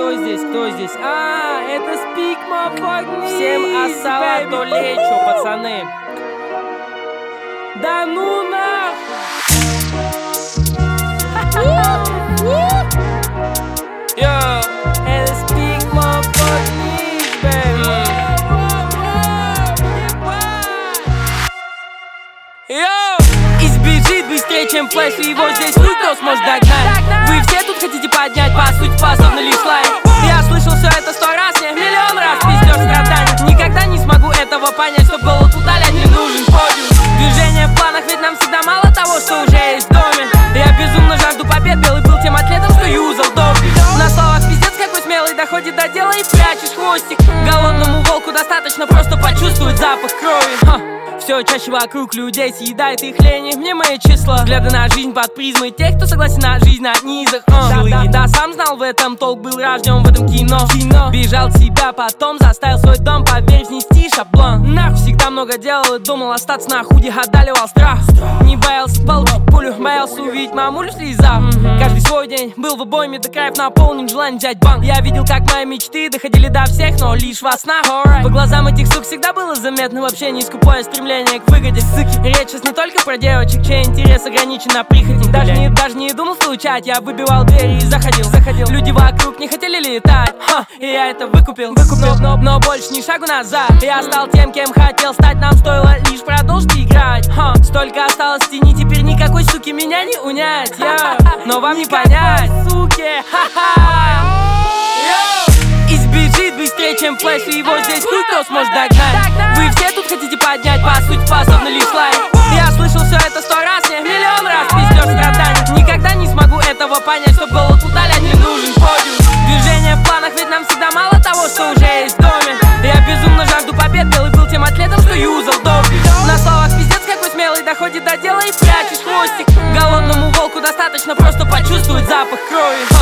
Кто здесь? Кто здесь? Это Speak Motherfucking. Всем ассалату алейкум, пацаны. Да ну нах! Йо, это Speak Motherfucking, baby. Йо! Избежит быстрее, чем флэш, и его здесь никто сможет догнать. Вы все тут хотите поднять, по сути, способны лишь лайк. Я слышал все это 100 раз, не миллион раз, пиздёж страданий. Никогда не смогу этого понять, чтоб голод утолять, не нужен подиум. Движение в планах, ведь нам всегда мало того, что уже есть в доме. Я безумно жажду побед, белый был тем атлетом, что юзал допинг. На словах пиздец какой смелый, доходит до дела и прячешь хвостик. Голодному волку достаточно просто почувствовать запах крови. Все чаще вокруг людей съедает их лень. Мне мои числа, взгляды на жизнь под призмой тех, кто согласен на жизнь на низах. Да, сам знал в этом толк, был рожден в этом кино. Бежал от себя, потом заставил свой дом, поверь, снести шаблон. Нахуй всегда много делал и думал остаться на худе, одолевал страх. Не боялся получить пулю, боялся увидеть мамулю в слезах. Каждый свой день был в обойме до краев наполнен желанием взять банк. Я видел, как мои мечты доходили до всех, но лишь во снах. По глазам этих сук всегда было заметно в общении скупое стремление к выгоде. Речь сейчас не только про девочек, чей интерес ограничен на прихоти. Даже не думал стучать, я выбивал двери и заходил. Люди вокруг не хотели летать, и я это выкупил. Но больше ни шагу назад. Я стал тем, кем хотел стать, нам стоило лишь продолжить играть. Столько осталось в тени, теперь никакой суки меня не унять. Но вам не понять, суки. Избежит быстрее, чем флэш, и его здесь никто сможет догнать. Вы все тут хотите поднять, по сути, способны лишь лайк. Я слышал все это 100 раз, не миллион раз, пиздёж страданий. Никогда не смогу этого понять, чтоб голод утолять, не нужен подиум. Движение в планах, ведь нам всегда мало того, что уже есть в доме. Я безумно жажду побед, белый был тем атлетом, что юзал допинг. На словах пиздец какой смелый, доходит до дела и прячешь хвостик. Голодному волку достаточно просто почувствовать запах крови.